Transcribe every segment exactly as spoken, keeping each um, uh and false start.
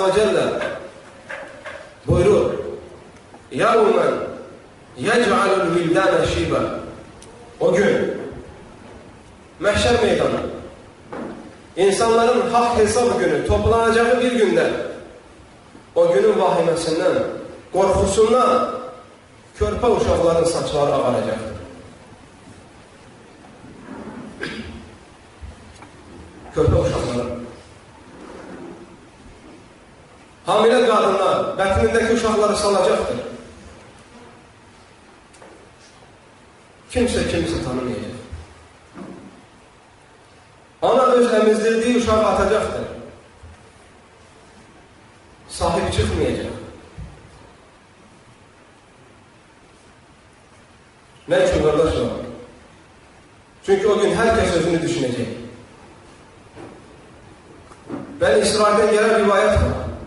Azze ve Celle buyurur: يَوْمًا يَجْعَلُ الْوِلْدَانَ شِيبًا. O gün, mahşer meydanı, insanların hak hesabı günü, toplanacağı bir günde, o günün vahimesinden, korkusundan körpe uşaqların saçları ağaracaktır. Körpe uşaqların. Hamile kadınlar bətnindeki uşaqları salacaktır. Kimse kimse tanımayacak. Ana öz emizdirdiği uşağı atacaktır. Sahip çıkmayacak. Ne için kardeşler? Çünkü o gün herkes özünü düşünecek. Ben İsrail'den gelen rivayet var.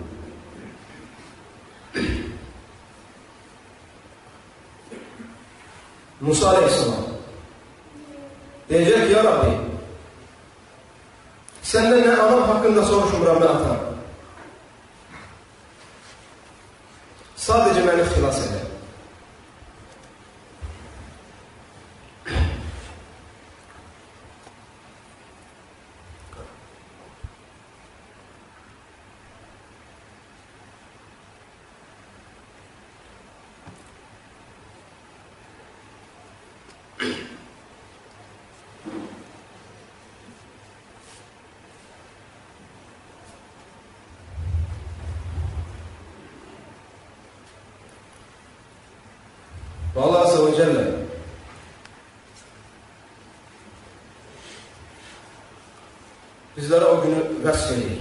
Musa Aleyhisselam diyecek: Ya Rabbi, senden ne anam hakkında soruşmuram ben atam. Sadece beni xilas eder. Allah Azze ve Celle bizlere o günü vəsf edir.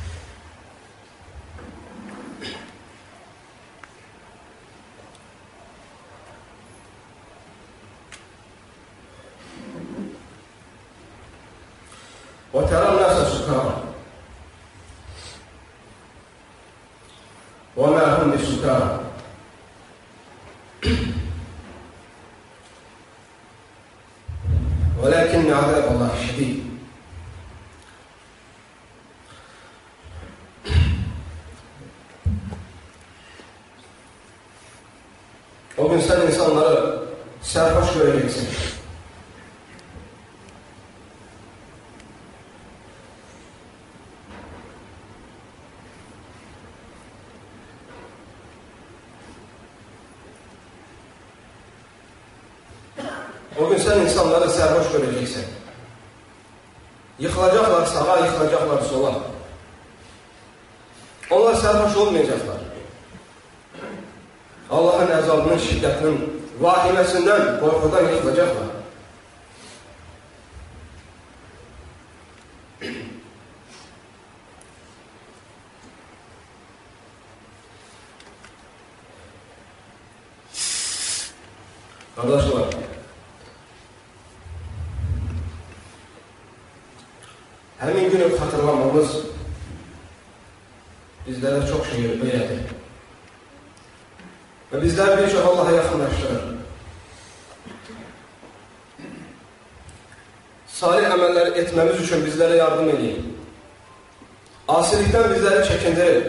وَتَرَى النَّاسَ سُكَارَى وَمَا هُمْ بِسُكَارَى وَلَكِنَّ عَذَابَ اللّٰهِ شَدِيدٌ. O gün sen insanları serhoş göreceksin. O gün sen insanları serhoş göreceksin. Yıkılacaklar sağa, yıkılacaklar sola. Onlar serhoş olmayacaklar. Allah'ın əzabının, şiddətinin, vahiməsindən, korkudan yıkılacaklar. Kardeşler, həmin günü hatırlamamız bizlərə çox şey öyrədir. Və bizlər bir çox Allah'a yaxınlaşdırır. Salih əməlləri etməmiz üçün bizlərə yardım edir. Asilikdən bizləri çəkindirir.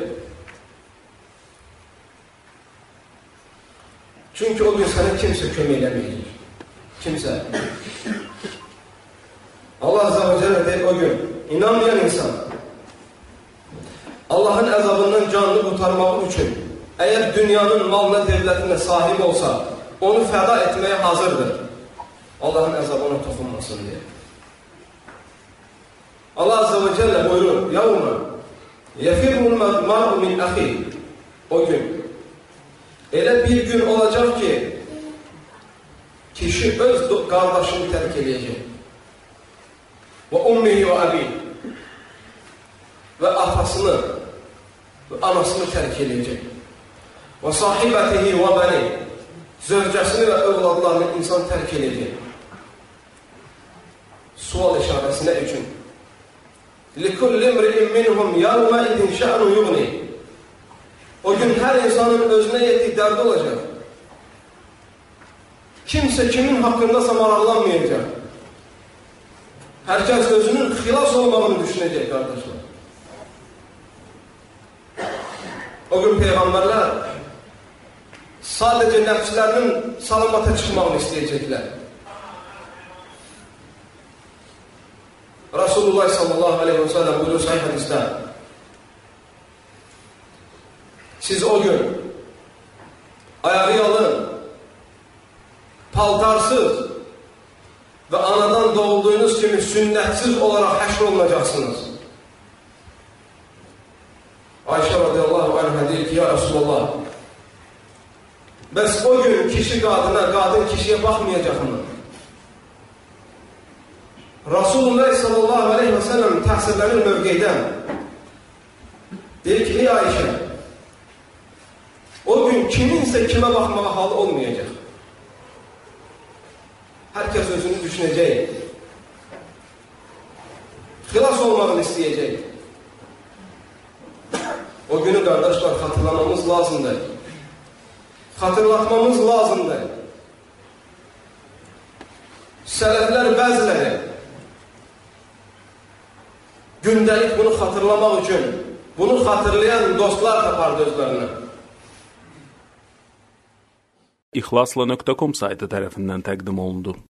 Çünki o gün sənə kimsə kömək eləməyəcək. Kimsə. Allah Azze ve Celle deyir o gün, inanmayan insan Allah'ın əzabından canını kurtarmaq üçün eğer dünyanın malına, devletine sahip olsa onu feda etmeye hazırdır. Allah'ın əzabı ona toxunmasın diye. Allah Azze ve Celle buyurur: يَوْمَ يَفِرُّ الْمَرْءُ مِنْ أَخِيهِ. O gün öyle bir gün olacak ki kişi öz kardeşini terk edecek. Ve ummihi ve abi, ve atasını ve anasını terk edecek. Ve sahibetihi ve beni, zövcəsini ve evladlarını insan terk edecek. Sual işaresine için. لِكُلِّ اِمْرِئٍ مِّنْهُمْ يَوْمَئِذٍ شَأْنُ يُغْنِي. O gün her insanın özüne yettiği derdi olacak. Kimse kimin hakkındasa mararlanmayacak. Herkes özünün xilas olmağını düşünecek kardeşler. O gün peyğəmbərlər sadəcə nəfslərinin salamata çıxmağını istəyəcəklər. Rasulullah sallallahu aleyhi ve sellem buyuruyor sahih hadiste. Siz o gün ayağı yalın, paltarsız ve anadan doğduğunuz kimi sünnetsiz olarak haşr olunacaksınız. Ayşe radıyallahu anh'a deyir ki ya Resulallah, bəs o gün kişi qadına, qadın kişiye bakmayacak mı? Rasulullah sallallahu aleyhi ve sellem təhsirlənir mövqeydən. Deyir ki, ey Ayşe, o gün kiminse kime bakmağa halı olmayacak. Herkes özünü düşünecek. Xilas olmağını isteyecek. O günü kardeşler hatırlamamız lazımdır. Hatırlatmamız lazımdır. Sələflər bəziləri gündəlik bunu hatırlamaq üçün bunu hatırlayan dostlar tapardı özlərinə. İxlasla nöqtə com saytı tərəfindən təqdim olundu.